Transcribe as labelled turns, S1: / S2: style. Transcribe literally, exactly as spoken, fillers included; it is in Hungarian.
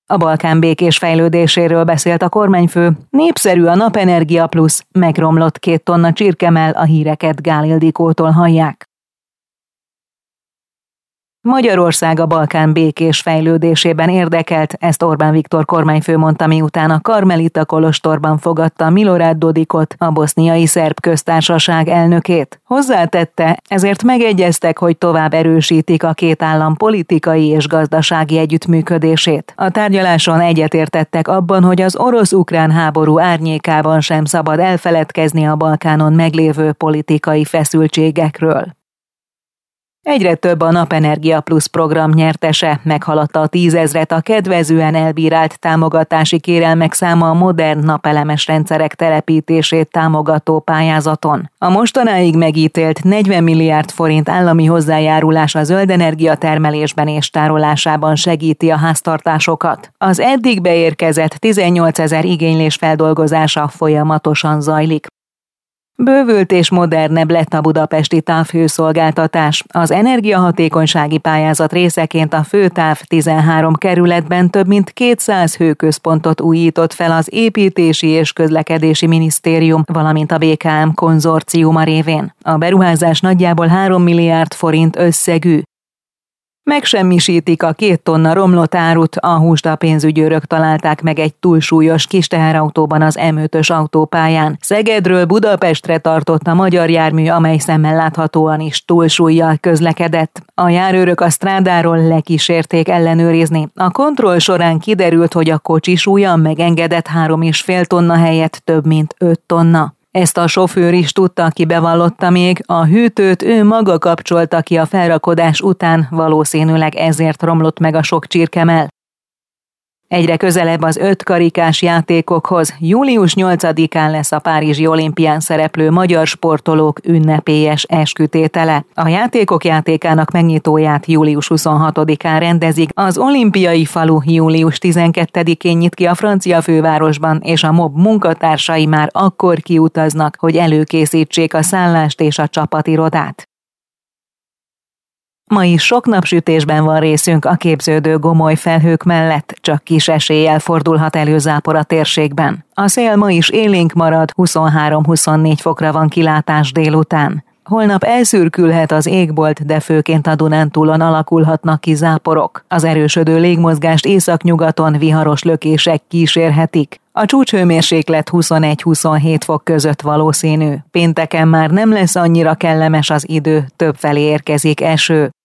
S1: A Balkán békés fejlődéséről beszélt a kormányfő. Népszerű a napenergia plusz, megromlott két tonna csirkemell, a híreket Gál Ildikótól hallják. Magyarország a Balkán békés fejlődésében érdekelt, ezt Orbán Viktor kormányfő mondta, miután a Karmelita kolostorban fogadta Milorad Dodikot, a boszniai szerb köztársaság elnökét. Hozzátette, ezért megegyeztek, hogy tovább erősítik a két állam politikai és gazdasági együttműködését. A tárgyaláson egyetértettek abban, hogy az orosz-ukrán háború árnyékában sem szabad elfeledkezni a Balkánon meglévő politikai feszültségekről. Egyre több a Napenergia Plusz program nyertese, meghaladta a tízezret a kedvezően elbírált támogatási kérelmek száma a modern napelemes rendszerek telepítését támogató pályázaton. A mostanáig megítélt negyven milliárd forint állami hozzájárulás a zöld energia termelésben és tárolásában segíti a háztartásokat. Az eddig beérkezett tizennyolcezer igénylés feldolgozása folyamatosan zajlik. Bővült és modernebb lett a budapesti távhőszolgáltatás. Az energiahatékonysági pályázat részeként a főtáv tizenhárom kerületben több mint kétszáz hőközpontot újított fel az Építési és Közlekedési Minisztérium, valamint a bé ká em konzorciuma révén. A beruházás nagyjából három milliárd forint összegű. Megsemmisítik a két tonna romlott árut, a húst a pénzügyőrök találták meg egy túlsúlyos kis teherautóban az em ötös autópályán. Szegedről Budapestre tartott a magyar jármű, amely szemmel láthatóan is túlsúllyal közlekedett. A járőrök a strádáról lekísérték ellenőrizni. A kontroll során kiderült, hogy a kocsi súlya megengedett három és fél tonna helyett több mint öt tonna. Ezt a sofőr is tudta, aki bevallotta még, a hűtőt ő maga kapcsolta ki a felrakodás után, valószínűleg ezért romlott meg a sok csirkemell. Egyre közelebb az ötkarikás játékokhoz. július nyolcadikán lesz a párizsi olimpián szereplő magyar sportolók ünnepélyes eskütétele. A játékok játékának megnyitóját július huszonhatodikán rendezik, az olimpiai falu július tizenkettedikén nyit ki a francia fővárosban, és a mob munkatársai már akkor kiutaznak, hogy előkészítsék a szállást és a csapatirodát. Ma is sok napsütésben van részünk a képződő gomoly felhők mellett, csak kis eséllyel fordulhat elő zápor a térségben. A szél ma is élénk marad, huszonhárom-huszonnégy fokra van kilátás délután. Holnap elszürkülhet az égbolt, de főként a Dunántúlon alakulhatnak ki záporok. Az erősödő légmozgást északnyugaton viharos lökések kísérhetik. A csúcshőmérséklet huszonegy-huszonhét fok között valószínű. Pénteken már nem lesz annyira kellemes az idő, többfelé érkezik eső.